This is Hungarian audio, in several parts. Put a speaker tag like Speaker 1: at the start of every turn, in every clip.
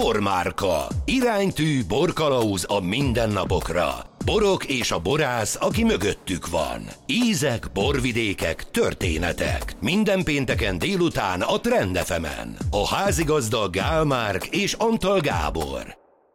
Speaker 1: Bormárka. Iránytű borkalauz a mindennapokra. Borok és a borász, aki mögöttük van. Ízek, borvidékek, történetek. Minden pénteken délután a Trend FM-en. A házigazda Gál Márk és Antal Gábor.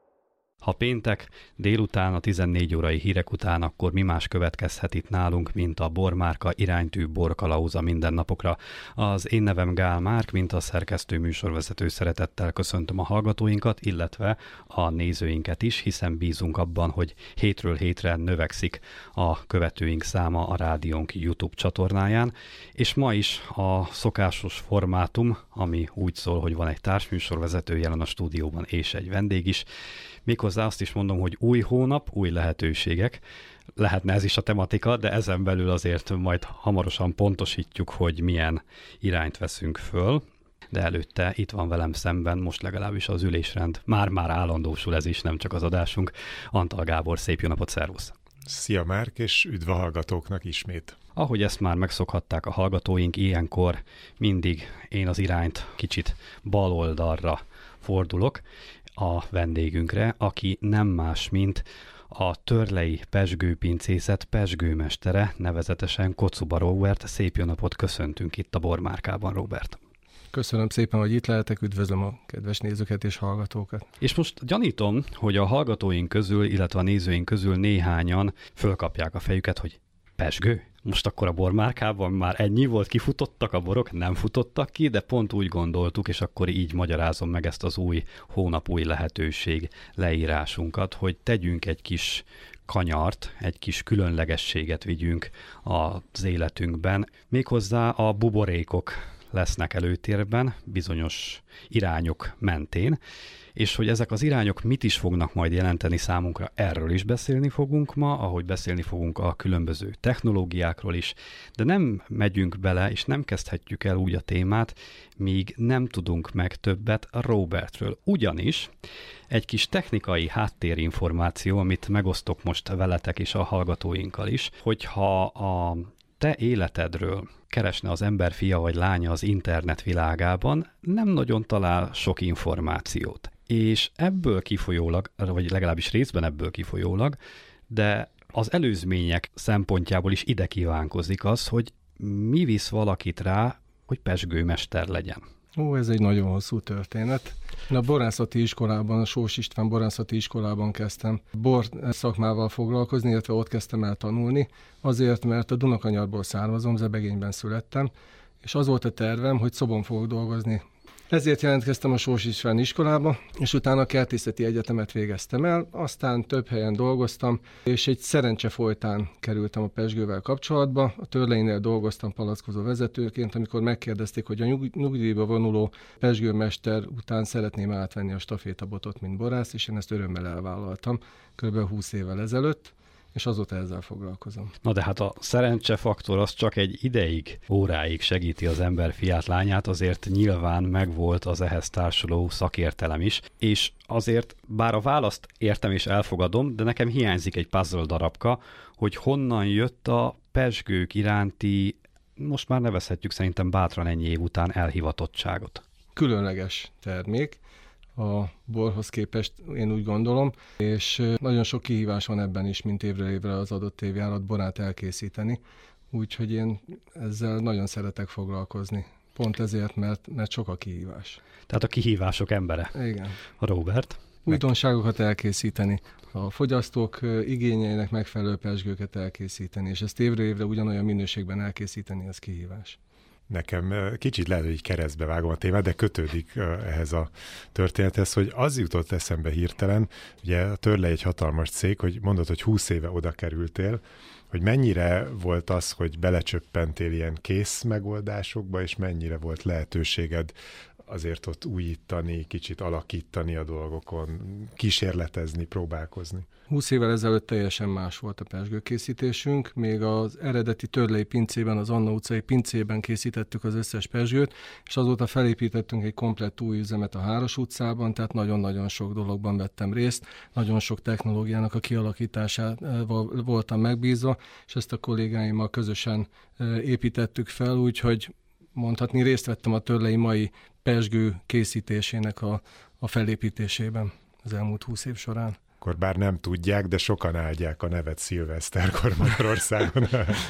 Speaker 2: Ha péntek délután a 14 órai hírek után, akkor mi más következhet itt nálunk, mint a Bormárka iránytű borkalauza mindennapokra. Az én nevem Gál Márk, mint a szerkesztő műsorvezető, szeretettel köszöntöm a hallgatóinkat, illetve a nézőinket is, hiszen bízunk abban, hogy hétről hétre növekszik a követőink száma a rádiónk YouTube csatornáján, és ma is a szokásos formátum, ami úgy szól, hogy van egy társműsorvezető jelen a stúdióban és egy vendég is. Méghozzá azt is mondom, hogy új hónap, új lehetőségek. Lehetne ez is a tematika, de ezen belül azért majd hamarosan pontosítjuk, hogy milyen irányt veszünk föl. De előtte itt van velem szemben, most legalábbis az ülésrend. Már állandósul ez is, nem csak az adásunk. Antal Gábor, szép jó napot, szervusz!
Speaker 3: Szia Márk, és üdv a hallgatóknak ismét!
Speaker 2: Ahogy ezt már megszokhatták a hallgatóink, ilyenkor mindig én az irányt kicsit bal oldalra fordulok a vendégünkre, aki nem más, mint a Törlei Pezsgőpincészet pezsgőmestere, nevezetesen Kocuba Róbert. Szép jó napot, köszöntünk itt a Bormárkában, Róbert.
Speaker 4: Köszönöm szépen, hogy itt lehetek, üdvözlöm a kedves nézőket és hallgatókat.
Speaker 2: És most gyanítom, hogy a hallgatóink közül, illetve a nézőink közül néhányan fölkapják a fejüket, hogy pezsgő? Most akkor a Bormárkában már ennyi volt, kifutottak a borok, nem futottak ki, de pont úgy gondoltuk, és akkor így magyarázom meg ezt az új hónap, új lehetőség leírásunkat, hogy tegyünk egy kis kanyart, egy kis különlegességet vigyünk az életünkben. Méghozzá a buborékok lesznek előtérben, bizonyos irányok mentén, és hogy ezek az irányok mit is fognak majd jelenteni számunkra, erről is beszélni fogunk ma, ahogy beszélni fogunk a különböző technológiákról is, de nem megyünk bele, és nem kezdhetjük el úgy a témát, míg nem tudunk meg többet a Róbertről. Ugyanis egy kis technikai háttérinformáció, amit megosztok most veletek és a hallgatóinkkal is, hogyha a te életedről keresne az ember fia vagy lánya az internet világában, nem nagyon talál sok információt. És ebből kifolyólag, vagy legalábbis részben ebből kifolyólag, de az előzmények szempontjából is ide kívánkozik az, hogy mi visz valakit rá, hogy pezsgőmester legyen.
Speaker 4: Ez egy nagyon hosszú történet. Én a borászati iskolában, a Sós István borászati iskolában kezdtem bor szakmával foglalkozni, illetve ott kezdtem el tanulni, azért, mert a Dunakanyarból származom, Zebegényben születtem, és az volt a tervem, hogy szobon fogok dolgozni. Ezért jelentkeztem a Sós István iskolába, és utána a kertészeti egyetemet végeztem el, aztán több helyen dolgoztam, és egy szerencse folytán kerültem a pezsgővel kapcsolatba. A Törleinél dolgoztam palackozó vezetőként, amikor megkérdezték, hogy a nyugdíjba vonuló pezsgőmester után szeretném átvenni a stafétabotot, mint borász, és én ezt örömmel elvállaltam kb. 20 évvel ezelőtt, és azóta ezzel foglalkozom.
Speaker 2: Na de hát a szerencsefaktor az csak egy ideig, óráig segíti az ember fiát, lányát, azért nyilván megvolt az ehhez társuló szakértelem is, és azért bár a választ értem és elfogadom, de nekem hiányzik egy puzzle darabka, hogy honnan jött a pezsgők iránti, most már nevezhetjük szerintem bátran ennyi év után elhivatottságot.
Speaker 4: Különleges termék a borhoz képest, én úgy gondolom, és nagyon sok kihívás van ebben is, mint évről évre az adott évjárat borát elkészíteni, úgyhogy én ezzel nagyon szeretek foglalkozni. Pont ezért, mert sok a kihívás.
Speaker 2: Tehát a kihívások embere.
Speaker 4: Igen.
Speaker 2: A Róbert.
Speaker 4: Újdonságokat elkészíteni, a fogyasztók igényeinek megfelelő pezsgőket elkészíteni, és ezt évről évre ugyanolyan minőségben elkészíteni, ez kihívás.
Speaker 3: Nekem kicsit lehet, hogy így keresztbe vágom a témát, de kötődik ehhez a történethez, hogy az jutott eszembe hirtelen, ugye a Törlei egy hatalmas cég, hogy mondod, hogy 20 éve oda kerültél, hogy mennyire volt az, hogy belecsöppentél ilyen kész megoldásokba, és mennyire volt lehetőséged azért ott újítani, kicsit alakítani a dolgokon, kísérletezni, próbálkozni.
Speaker 4: 20 évvel ezelőtt teljesen más volt a pezsgőkészítésünk, még az eredeti Törlei pincében, az Anna utcai pincében készítettük az összes pezsgőt, és azóta felépítettünk egy komplett új üzemet a Háros utcában, tehát nagyon-nagyon sok dologban vettem részt, nagyon sok technológiának a kialakításával voltam megbízva, és ezt a kollégáimmal közösen építettük fel, úgyhogy mondhatni részt vettem a Törlei mai pezsgő készítésének a felépítésében az elmúlt 20 év során.
Speaker 3: Akkor bár nem tudják, de sokan áldják a nevet szilveszterkor Magyarországon.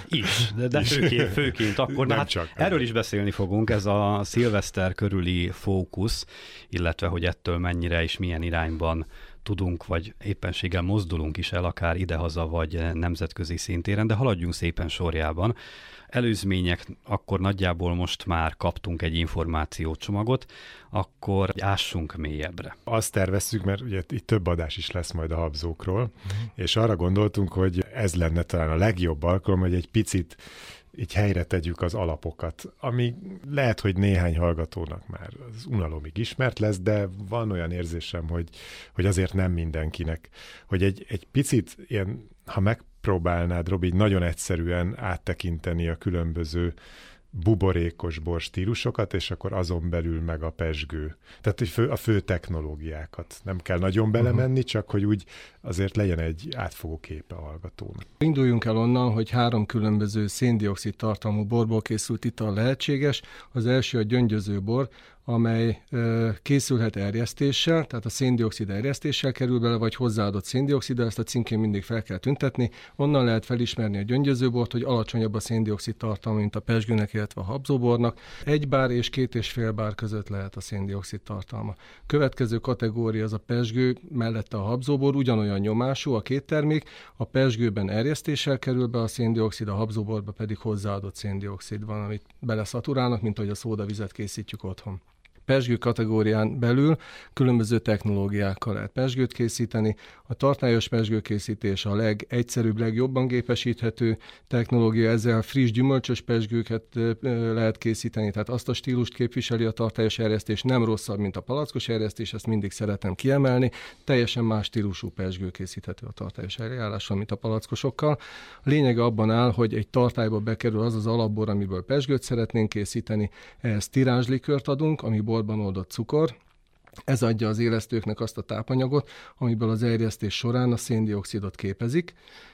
Speaker 2: De főként akkor.
Speaker 3: Nem
Speaker 2: hát
Speaker 3: csak.
Speaker 2: Erről is beszélni fogunk, ez a szilveszter körüli fókusz, illetve hogy ettől mennyire és milyen irányban tudunk, vagy éppenséggel mozdulunk is el, akár idehaza, vagy nemzetközi szintéren, de haladjunk szépen sorjában. Előzmények, akkor nagyjából most már kaptunk egy információcsomagot, akkor ássunk mélyebbre.
Speaker 3: Azt tervezzük, mert ugye itt több adás is lesz majd a habzókról, és arra gondoltunk, hogy ez lenne talán a legjobb alkalom, hogy egy picit így helyre tegyük az alapokat, ami lehet, hogy néhány hallgatónak már az unalomig ismert lesz, de van olyan érzésem, hogy azért nem mindenkinek, hogy egy picit ilyen, ha megpróbálnád, Robi, nagyon egyszerűen áttekinteni a különböző buborékos bor stílusokat, és akkor azon belül meg a pezsgő. Tehát a fő technológiákat. Nem kell nagyon belemenni, csak hogy úgy azért legyen egy átfogó képe a hallgatónak.
Speaker 4: Induljunk el onnan, hogy 3 különböző szén-dioxid tartalmú borból készült ital lehetséges. Az első a gyöngyöző bor, amely készülhet erjesztéssel, tehát a szén-dioxid erjesztéssel kerül bele, vagy hozzáadott szén-dioxiddal, ezt a címkén mindig fel kell tüntetni. Onnan lehet felismerni a gyöngyözőbort, hogy alacsonyabb a szén-dioxid tartalma, mint a pezsgőnek, illetve a habzóbornak. 1 bár és 2,5 bár között lehet a szén-dioxid tartalma. Következő kategória az a pezsgő, mellette a habzóbor, ugyanolyan nyomású a két termék, a pezsgőben erjesztéssel kerül be a szén-dioxid, a habzóborba pedig hozzáadott szén-dioxid van, amit beleszaturálnak, mint ahogy a szódavizet készítjük otthon. Pezsgő kategórián belül különböző technológiákkal lehet pezsgőt készíteni. A tartályos pezsgőkészítés a legegyszerűbb, legjobban gépesíthető technológia, ezzel friss gyümölcsös pezsgőket lehet készíteni, tehát azt a stílust képviseli a tartályos erjesztés, nem rosszabb, mint a palackos erjesztés, ezt mindig szeretem kiemelni. Teljesen más stílusú pezsgő készíthető a tartályos eljárással, mint a palackosokkal. A lényege abban áll, hogy egy tartályba bekerül az az alapbor, amiből pezsgőt szeretnénk készíteni, ehhez tirázslikört adunk, ami borban oldott cukor. Ez adja az élesztőknek azt a tápanyagot, amiből az erjesztés során a szén-dioxidot képezik,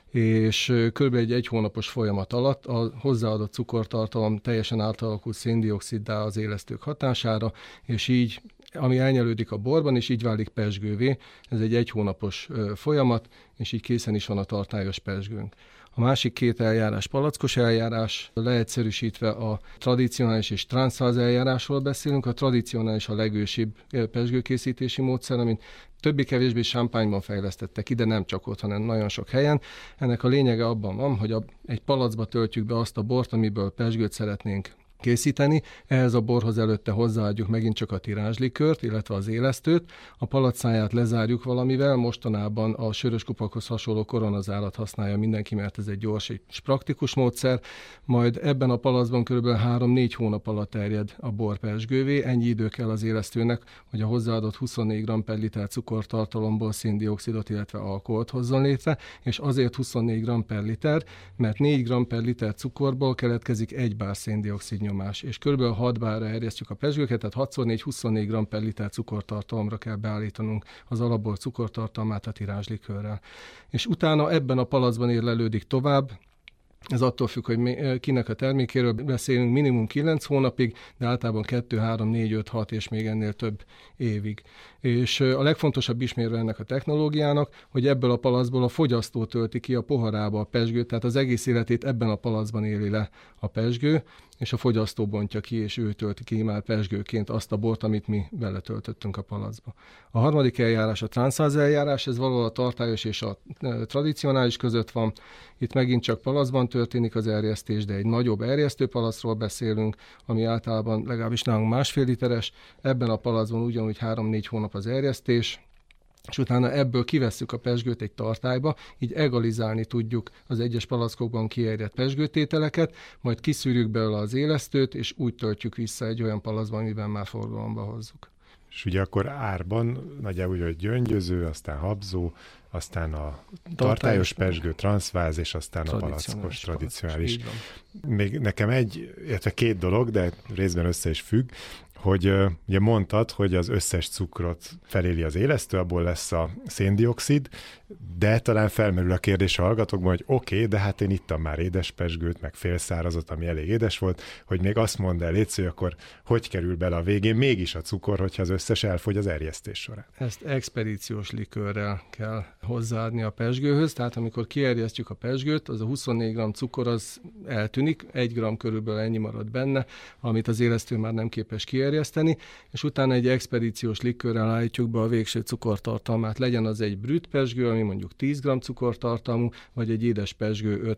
Speaker 4: és kb. egy hónapos folyamat alatt a hozzáadott cukortartalom teljesen átalakul szén-dioxiddá az élesztők hatására, és így, ami elnyelődik a borban, és így válik pezsgővé. Ez egy hónapos folyamat, és így készen is van a tartályos pezsgőnk. A másik 2 eljárás palackos eljárás, leegyszerűsítve a tradicionális és transzfáz eljárásról beszélünk. A tradicionális a legősibb pezsgőkészítési módszer, amit többé-kevésbé sámpányban fejlesztettek ide, nem csak ott, hanem nagyon sok helyen. Ennek a lényege abban van, hogy egy palacba töltjük be azt a bort, amiből pezsgőt szeretnénk készíteni. Ehhez a borhoz előtte hozzáadjuk megint csak a tirázslikört, illetve az élesztőt. A palacszáját lezárjuk valamivel, mostanában a sörös kupakhoz hasonló koronazárat használja mindenki, mert ez egy gyors és praktikus módszer. Majd ebben a palacban kb. 3-4 hónap alatt terjed a bor pezsgővé. Ennyi idő kell az élesztőnek, hogy a hozzáadott 24 g per liter cukortartalomból szén-dioxidot, illetve alkoholt hozzon létre, és azért 24 g per liter, mert 4 g per liter cukorból keletkezik 1 bár szén-dioxid nyomás, és kb. 6 bárra erjesztjük a pezsgőket, tehát 6x4 24 g per liter cukortartalomra kell beállítanunk az alapbor cukortartalmát a tirázslikőrrel. És utána ebben a palacban érlelődik tovább. Ez attól függ, hogy kinek a termékéről beszélünk, minimum 9 hónapig, de általában 2, 3, 4, 5, 6 és még ennél több évig. És a legfontosabb ismérve ennek a technológiának, hogy ebből a palacból a fogyasztó tölti ki a poharába a pezsgőt, tehát az egész életét ebben a palacban éli le a pezsgő, és a fogyasztó bontja ki, és ő tölti ki már pezsgőként azt a bort, amit mi beletöltöttünk a palacba. A harmadik eljárás a transzfáz eljárás, ez valahol a tartályos és a tradicionális között van. Itt megint csak palacban történik az erjesztés, de egy nagyobb erjesztő palacról beszélünk, ami általában legalábbis nálunk 1,5 literes. Ebben a palacban ugyanúgy 3-4 hónap az erjesztés, és utána ebből kivesszük a pezsgőt egy tartályba, így egalizálni tudjuk az egyes palackokban kierjedt pezsgőtételeket, majd kiszűrjük belőle az élesztőt, és úgy töltjük vissza egy olyan palacban, amiben már forgalomba hozzuk.
Speaker 3: És ugye akkor árban nagyjából úgy, hogy gyöngyöző, aztán habzó, aztán a tartályos pezsgő, transzfáz, és aztán a palackos, tradicionális. Még nekem illetve 2 dolog, de részben össze is függ, hogy ugye mondtad, hogy az összes cukrot feléli az élesztő, abból lesz a széndioxid, de talán felmerül a kérdés a hallgatókban, hogy oké, de hát én ittam már édespezsgőt, meg félszárazot, ami elég édes volt, hogy még azt mondd el, légy, hogy akkor hogy kerül bele a végén mégis a cukor, hogyha az összes elfogy az erjesztés során.
Speaker 4: Ezt expedíciós likőrrel kell hozzáadni a pezsgőhöz, tehát amikor kierjesztjük a pezsgőt, az a 24 g cukor az eltűnik, 1 g körülbelül ennyi marad benne, amit az élesztő már nem képes kierjeszteni, és utána egy expedíciós likőrrel állítjuk be a végső cukortartalmát. Legyen az egy brüt pezsgő, ami mondjuk 10 g cukortartalmú, vagy egy édes pezsgő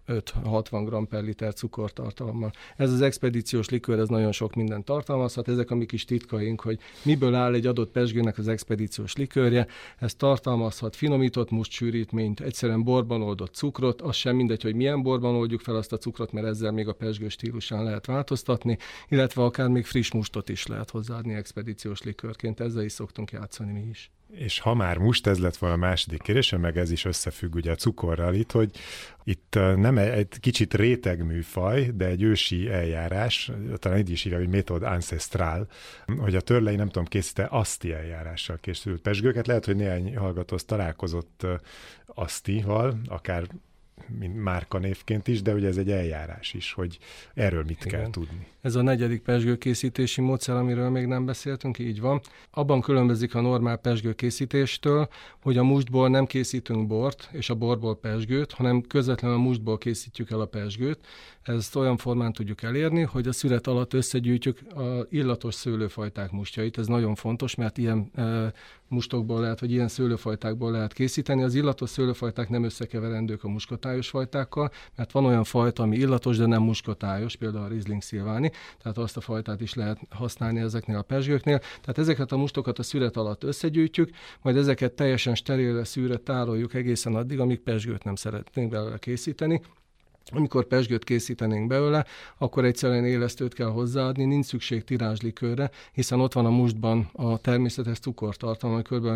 Speaker 4: 55-60 g per liter cukortartalommal. Ez az expedíciós likőr, ez nagyon sok mindent tartalmazhat. Ezek a mi kis titkaink, hogy miből áll egy adott pezsgőnek az expedíciós likőrje. Ez tartalmazhat finomított mustsűrítményt, egyszerűen borban oldott cukrot, az sem mindegy, hogy milyen borban oldjuk fel azt a cukrot, mert ezzel még a pezsgő stílusán lehet változtatni, illetve akár még friss mustot is lehet hozzáadni expedíciós likőrként, ezzel is szoktunk játszani mi is.
Speaker 3: És ha már must, ez lett volna a második kérdésem, meg ez is összefügg ugye a cukorral itt, hogy itt nem egy kicsit rétegműfaj, de egy ősi eljárás, talán így is írja, hogy méthod ancestral, hogy a Törlei, nem tudom, készíte aszti eljárással készült pezsgőket. Lehet, hogy néhány hallgatóz találkozott asztival, akár mint márkanévként is, de ugye ez egy eljárás is, hogy erről mit kell tudni.
Speaker 4: Ez a 4. pezsgőkészítési módszer, amiről még nem beszéltünk, így van. Abban különbözik a normál pezsgőkészítéstől, hogy a mustból nem készítünk bort, és a borból pezsgőt, hanem közvetlenül a mustból készítjük el a pezsgőt. Ezt olyan formán tudjuk elérni, hogy a szüret alatt összegyűjtjük az illatos szőlőfajták mustjait. Ez nagyon fontos, mert ilyen mustokból lehet, vagy ilyen szőlőfajtákból lehet készíteni. Az illatos szőlőfajták nem összekeverendők a muskotályos fajtákkal, mert van olyan fajta, ami illatos, de nem muskotályos, például a Riesling szilváni, tehát azt a fajtát is lehet használni ezeknél a pezsgőknél. Tehát ezeket a mustokat a szüret alatt összegyűjtjük, majd ezeket teljesen sterilre, szűrre tároljuk egészen addig, amíg pezsgőt nem szeretnénk belőle készíteni. Amikor pezsgőt készítenénk belőle, akkor egyszerűen élesztőt kell hozzáadni, nincs szükség tirázslikőrre, hiszen ott van a mustban a természetes cukortartalom, ami kb.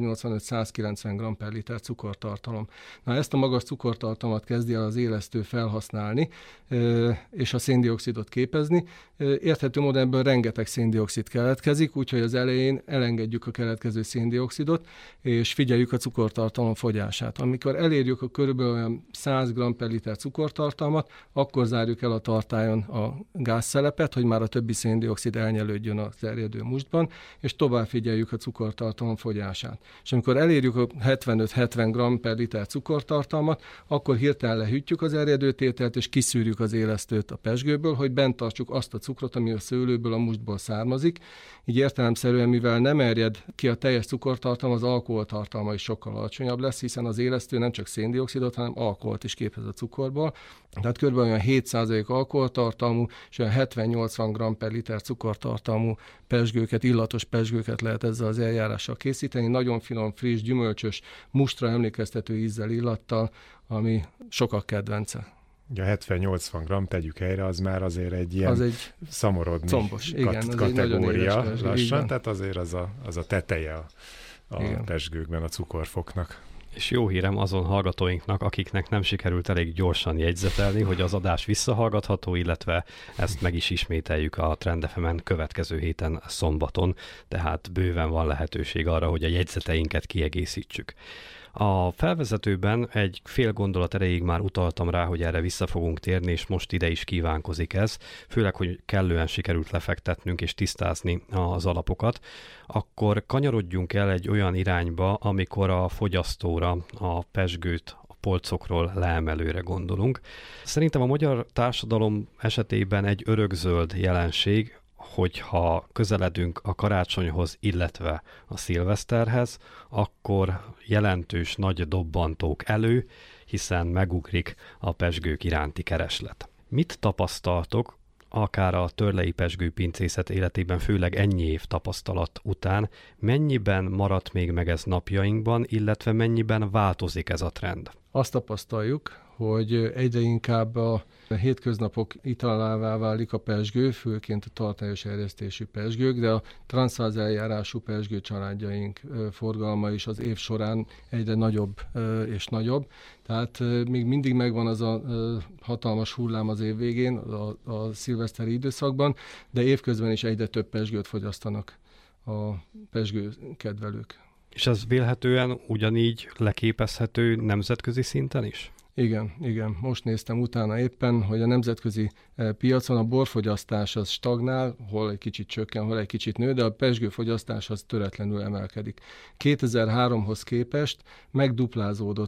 Speaker 4: 185-190 g per liter cukortartalom. Na, ezt a magas cukortartalmat kezdi el az élesztő felhasználni, és a széndioxidot képezni. Érthető módon ebből rengeteg széndioxid keletkezik, úgyhogy az elején elengedjük a keletkező széndioxidot, és figyeljük a cukortartalom fogyását. Amikor elérjük a kb. 100 g per liter cukortartalmat, akkor zárjuk el a tartályon a gázszelepet, hogy már a többi széndioxid elnyelődjön a terjedő mustban, és tovább figyeljük a cukortartalom fogyását. És amikor elérjük a 75-70 g per liter cukortartalmat, akkor hirtelen lehűtjük az erjedőtételt, és kiszűrjük az élesztőt a pezsgőből, hogy bent tartsuk azt a cukrot, ami a szőlőből, a mustból származik. Így értelemszerűen, mivel nem erjed ki a teljes cukortartalom, az alkoholtartalma is sokkal alacsonyabb lesz, hiszen az élesztő nem csak széndioxidot, hanem alkoholt is képez a cukorból. Tehát kb. Olyan 7% alkoholtartalmú, és olyan 70-80 g per liter cukortartalmú pezsgőket, illatos pezsgőket lehet ezzel az eljárással készíteni. Nagyon finom, friss, gyümölcsös, mustra emlékeztető ízzel, illattal, ami sokak kedvence.
Speaker 3: Ugye 70-80 g, tegyük helyre, az már azért egy ilyen szamorodni
Speaker 4: combos, igen,
Speaker 3: kategória lassan, tehát azért az a teteje a pezsgőkben a cukorfoknak.
Speaker 2: És jó hírem azon hallgatóinknak, akiknek nem sikerült elég gyorsan jegyzetelni, hogy az adás visszahallgatható, illetve ezt meg is ismételjük a Trend FM-en következő héten szombaton, tehát bőven van lehetőség arra, hogy a jegyzeteinket kiegészítsük. A felvezetőben egy fél gondolat erejéig már utaltam rá, hogy erre vissza fogunk térni, és most ide is kívánkozik ez, főleg, hogy kellően sikerült lefektetnünk és tisztázni az alapokat, akkor kanyarodjunk el egy olyan irányba, amikor a fogyasztóra, a pezsgőt, a polcokról leemelőre gondolunk. Szerintem a magyar társadalom esetében egy örökzöld jelenség, hogyha közeledünk a karácsonyhoz, illetve a szilveszterhez, akkor jelentős nagy dobbantók elő, hiszen megugrik a pezsgők iránti kereslet. Mit tapasztaltok, akár a törlei pezsgőpincészet életében, főleg ennyi év tapasztalat után, mennyiben maradt még meg ez napjainkban, illetve mennyiben változik ez a trend?
Speaker 4: Azt tapasztaljuk, hogy egyre inkább a hétköznapok italává válik a pezsgő, főként a tartályos erjesztésű pezsgők, de a transzváz eljárású pezsgő családjaink forgalma is az év során egyre nagyobb és nagyobb. Tehát még mindig megvan az a hatalmas hullám az év végén, a szilveszteri időszakban, de évközben is egyre több pezsgőt fogyasztanak a pezsgő kedvelők.
Speaker 2: És ez vélhetően ugyanígy leképezhető nemzetközi szinten is?
Speaker 4: Igen. Most néztem utána éppen, hogy a nemzetközi piacon a borfogyasztás az stagnál, hol egy kicsit csökken, hol egy kicsit nő, de a pezsgőfogyasztás az töretlenül emelkedik. 2003-hoz képest megduplázódott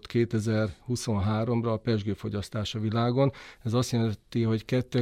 Speaker 4: 2023-ra a pezsgőfogyasztás a világon. Ez azt jelenti, hogy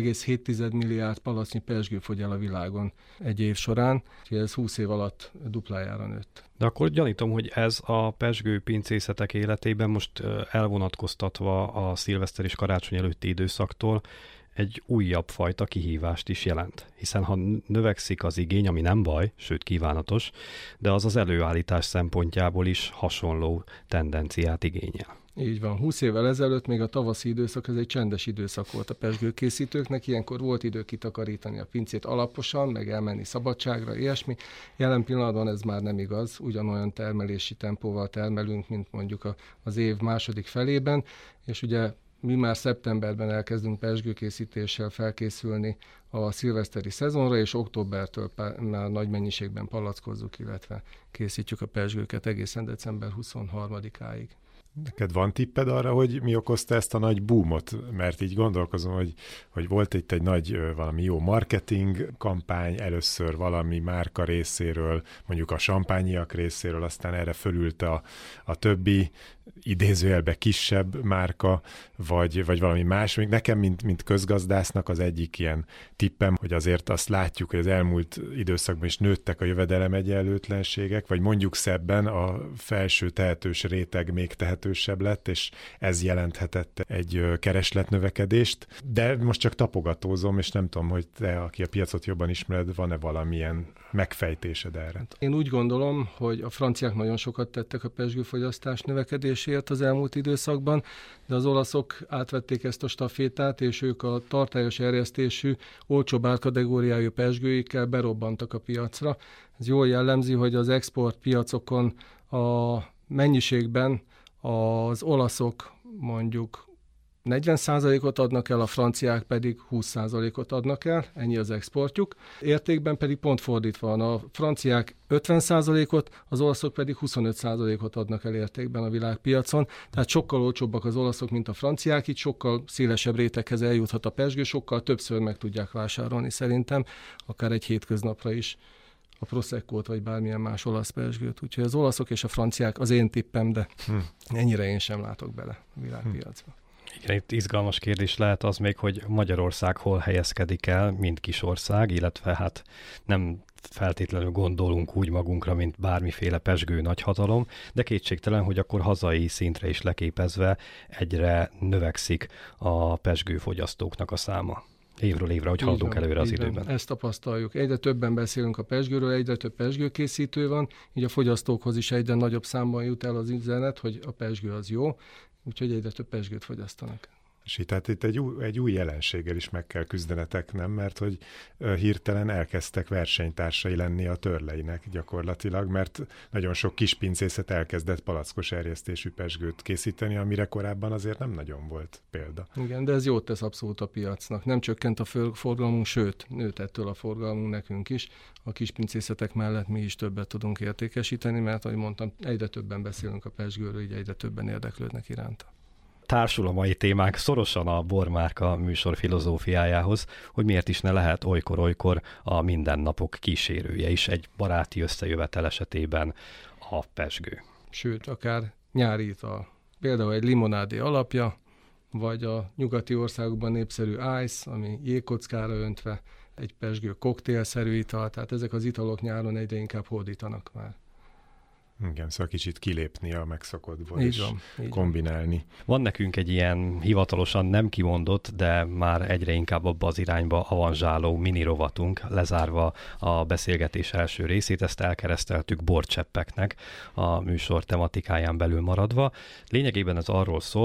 Speaker 4: 2,7 milliárd palacnyi pezsgő fogy el a világon egy év során, és ez 20 év alatt duplájára nőtt.
Speaker 2: De akkor gyanítom, hogy ez a pezsgő pincészetek életében most elvonatkoztatva a szilveszter és karácsony előtti időszaktól egy újabb fajta kihívást is jelent. Hiszen ha növekszik az igény, ami nem baj, sőt kívánatos, de az előállítás szempontjából is hasonló tendenciát igényel.
Speaker 4: Így van. 20 évvel ezelőtt még a tavaszi időszak, ez egy csendes időszak volt a pezsgőkészítőknek, ilyenkor volt idő kitakarítani a pincét alaposan, meg elmenni szabadságra, ilyesmi. Jelen pillanatban ez már nem igaz, ugyanolyan termelési tempóval termelünk, mint mondjuk az év második felében, és ugye mi már szeptemberben elkezdünk pezsgőkészítéssel felkészülni a szilveszteri szezonra, és októbertől már nagy mennyiségben palackozzuk, illetve készítjük a pezsgőket egészen december 23-áig.
Speaker 3: Neked van tipped arra, hogy mi okozta ezt a nagy boomot? Mert így gondolkozom, hogy volt itt egy nagy valami jó marketing kampány, először valami márka részéről, mondjuk a sampányiak részéről, aztán erre fölült a többi idézőjelbe kisebb márka, vagy valami más. Még nekem, mint közgazdásznak az egyik ilyen tippem, hogy azért azt látjuk, hogy az elmúlt időszakban is nőttek a jövedelemegyenlőtlenségek, vagy mondjuk szebben a felső tehetős réteg még tehetősebb lett, és ez jelenthetett egy keresletnövekedést. De most csak tapogatózom, és nem tudom, hogy te, aki a piacot jobban ismered, van-e valamilyen megfejtésed erre?
Speaker 4: Én úgy gondolom, hogy a franciák nagyon sokat tettek a pezsgőfogyasztás növekedéséért az elmúlt időszakban, de az olaszok átvették ezt a stafétát, és ők a tartályos erjesztésű, olcsóbb árkategóriájú pezsgőikkel berobbantak a piacra. Ez jól jellemzi, hogy az export piacokon a mennyiségben az olaszok mondjuk 40%-ot adnak el, a franciák pedig 20%-ot adnak el, ennyi az exportjuk. Értékben pedig pont fordítva van, a franciák 50%-ot, az olaszok pedig 25%-ot adnak el értékben a világpiacon, tehát sokkal olcsóbbak az olaszok, mint a franciák, így sokkal szélesebb réteghez eljuthat a pezsgő, sokkal többször meg tudják vásárolni szerintem, akár egy hétköznapra is a Proseccót, vagy bármilyen más olasz pezsgőt. Úgyhogy az olaszok és a franciák az én tippem, de ennyire én sem látok bele a világpiacba.
Speaker 2: Igen, itt izgalmas kérdés lehet az még, hogy Magyarország hol helyezkedik el, mint kis ország, illetve hát nem feltétlenül gondolunk úgy magunkra, mint bármiféle pezsgő nagyhatalom, de kétségtelen, hogy akkor hazai szintre is leképezve egyre növekszik a pezsgőfogyasztóknak a száma. Évről évre, hogy haladunk előre az időben.
Speaker 4: Ezt tapasztaljuk. Egyre többen beszélünk a pezsgőről, egyre több pezsgőkészítő van, így a fogyasztókhoz is egyre nagyobb számban jut el az üzenet, hogy a pezsgő az jó, úgyhogy egyre több pezsgőt fogyasztanak.
Speaker 3: És tehát itt egy új jelenséggel is meg kell küzdenetek, nem? Mert hogy hirtelen elkezdtek versenytársai lenni a törleinek gyakorlatilag, mert nagyon sok kis pincészet elkezdett palackos erjesztésű pezsgőt készíteni, amire korábban azért nem nagyon volt példa.
Speaker 4: Igen, de ez jót tesz abszolút a piacnak. Nem csökkent a forgalmunk, sőt, nőtt ettől a forgalmunk nekünk is. A kis pincészetek mellett mi is többet tudunk értékesíteni, mert ahogy mondtam, egyre többen beszélünk a pezsgőről, így egyre többen érdeklődnek iránta.
Speaker 2: Társul a mai témánk szorosan a bormárka műsor filozófiájához, hogy miért is ne lehet olykor-olykor a mindennapok kísérője is egy baráti összejövetel esetében a pezsgő.
Speaker 4: Sőt, akár nyári ital. Például egy limonádé alapja, vagy a nyugati országokban népszerű ice, ami jégkockára öntve, egy pezsgő koktélszerű ital, tehát ezek az italok nyáron egyre inkább hódítanak már.
Speaker 3: Igen, szóval kicsit kilépni a megszokotból és kombinálni.
Speaker 2: Van nekünk egy ilyen hivatalosan nem kimondott, de már egyre inkább abba az irányba avanzsáló mini rovatunk, lezárva a beszélgetés első részét, ezt elkereszteltük borcseppeknek a műsor tematikáján belül maradva. Lényegében ez arról szól,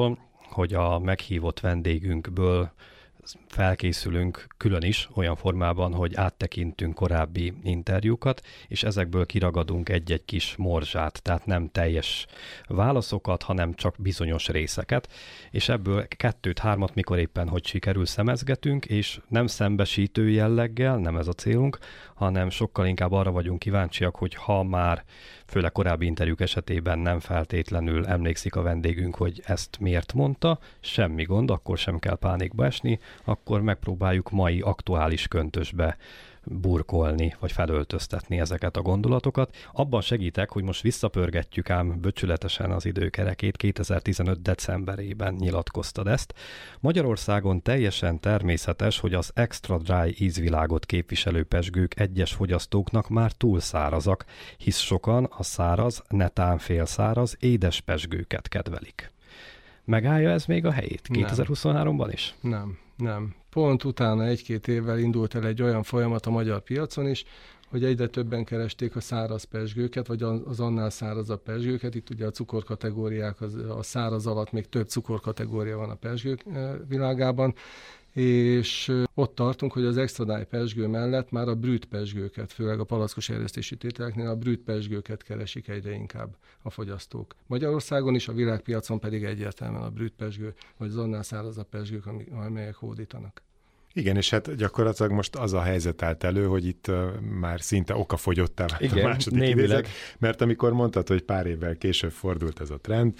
Speaker 2: hogy a meghívott vendégünkből felkészülünk külön is, olyan formában, hogy áttekintünk korábbi interjúkat, és ezekből kiragadunk egy-egy kis morzsát, tehát nem teljes válaszokat, hanem csak bizonyos részeket, és ebből 2-3, mikor éppen hogy sikerül, szemezgetünk, és nem szembesítő jelleggel, nem ez a célunk, hanem sokkal inkább arra vagyunk kíváncsiak, hogy ha már főleg korábbi interjúk esetében nem feltétlenül emlékszik a vendégünk, hogy ezt miért mondta, semmi gond, akkor sem kell pánikba esni, akkor megpróbáljuk mai aktuális köntösbe burkolni, vagy felöltöztetni ezeket a gondolatokat. Abban segítek, hogy most visszapörgetjük ám böcsületesen az időkerekét, 2015. decemberében nyilatkoztad ezt. Magyarországon teljesen természetes, hogy az extra dry ízvilágot képviselő pezsgők egyes fogyasztóknak már túl szárazak, hisz sokan a száraz, netán félszáraz, édes pezsgőket kedvelik. Megállja ez még a helyét 2023-ban is?
Speaker 4: Nem. Pont utána 1-2 évvel indult el egy olyan folyamat a magyar piacon is, hogy egyre többen keresték a száraz pezsgőket, vagy az annál szárazabb pezsgőket. Itt ugye a cukorkategóriák, a száraz alatt még több cukorkategória van a pezsgők világában, és ott tartunk, hogy az extra dry pezsgő mellett már a brüt pezsgőket, főleg a palackos erjesztési tételeknél a brüt pezsgőket keresik egyre inkább a fogyasztók. Magyarországon is, a világpiacon pedig egyértelműen a brüt pezsgő, vagy az annál szárazabb pezsgők, amelyek hódítanak.
Speaker 3: Igen, és hát gyakorlatilag most az a helyzet állt elő, hogy itt már szinte okafogyottá vált a második idézet, mert amikor mondtad, hogy pár évvel később fordult ez a trend,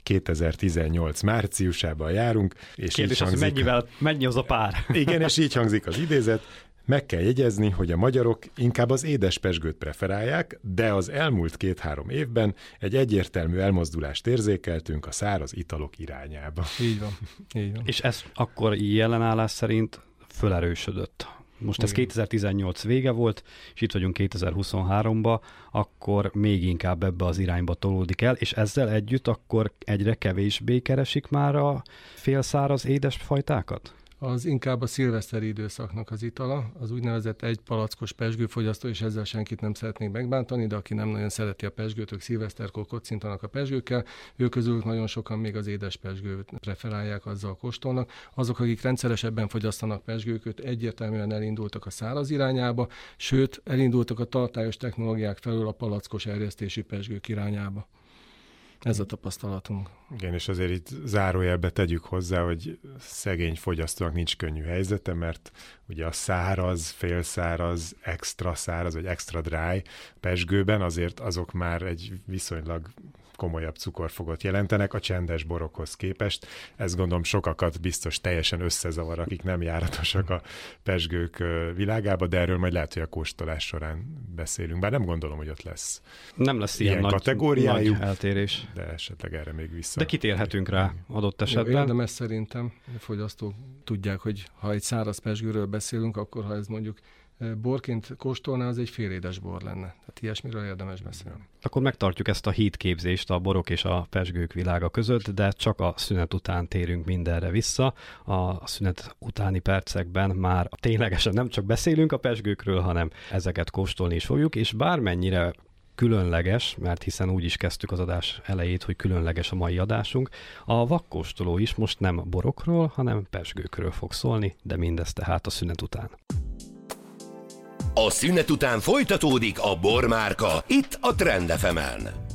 Speaker 3: 2018 márciusában járunk, és
Speaker 2: kérdés
Speaker 3: így hangzik,
Speaker 2: az, mennyi az a pár?
Speaker 3: Igen, és így hangzik az idézet. Meg kell jegyezni, hogy a magyarok inkább az édes pezsgőt preferálják, de az elmúlt 2-3 évben egy egyértelmű elmozdulást érzékeltünk a száraz italok irányába.
Speaker 4: Így van.
Speaker 2: És ez akkor jelenállás szerint fölerősödött. Most ez 2018 vége volt, és itt vagyunk 2023-ba, akkor még inkább ebbe az irányba tolódik el, és ezzel együtt akkor egyre kevésbé keresik már a félszáraz édes fajtákat?
Speaker 4: Az inkább a szilveszteri időszaknak az itala, az úgynevezett egy palackos pezsgőfogyasztó, és ezzel senkit nem szeretnék megbántani, de aki nem nagyon szereti a pezsgőt, ők szilveszterkor kocintanak a pezsgőkkel, ők közül nagyon sokan még az édes pezsgőt preferálják, azzal kóstolnak. Azok, akik rendszeresebben fogyasztanak pezsgőköt, egyértelműen elindultak a száraz irányába, sőt, elindultak a tartályos technológiák felől a palackos erjesztési pezsgők irányába. Ez a tapasztalatunk.
Speaker 3: Igen, és azért itt zárójelbe tegyük hozzá, hogy szegény fogyasztónak nincs könnyű helyzete, mert ugye a száraz, félszáraz, extra száraz, vagy extra dry pezsgőben azért azok már egy viszonylag komolyabb cukorfogot jelentenek a csendes borokhoz képest. Ez gondolom sokakat biztos teljesen összezavar, akik nem járatosak a pezsgők világába, de erről majd lehet, hogy a kóstolás során beszélünk. Bár nem gondolom, hogy ott lesz.
Speaker 2: Nem lesz ilyen
Speaker 3: kategóriájú,
Speaker 2: nagy eltérés.
Speaker 3: De esetleg erre még vissza.
Speaker 2: De kitérhetünk rá adott esetben.
Speaker 4: Érdemes szerintem, a fogyasztók tudják, hogy ha egy száraz pezsgőről beszélünk, akkor ha ez mondjuk borként kóstolná, az egy félédes bor lenne. Tehát ilyesmiről érdemes beszélni.
Speaker 2: Akkor megtartjuk ezt a hídképzést a borok és a pezsgők világa között, de csak a szünet után térünk mindenre vissza. A szünet utáni percekben már ténylegesen nem csak beszélünk a pezsgőkről, hanem ezeket kóstolni is fogjuk, és bármennyire különleges, mert hiszen úgy is kezdtük az adás elejét, hogy különleges a mai adásunk. A vakkóstoló is most nem borokról, hanem pezsgőkről fog szólni, de mindez tehát a szünet után.
Speaker 1: A szünet után folytatódik a Bormárka, itt a Trend FM-en.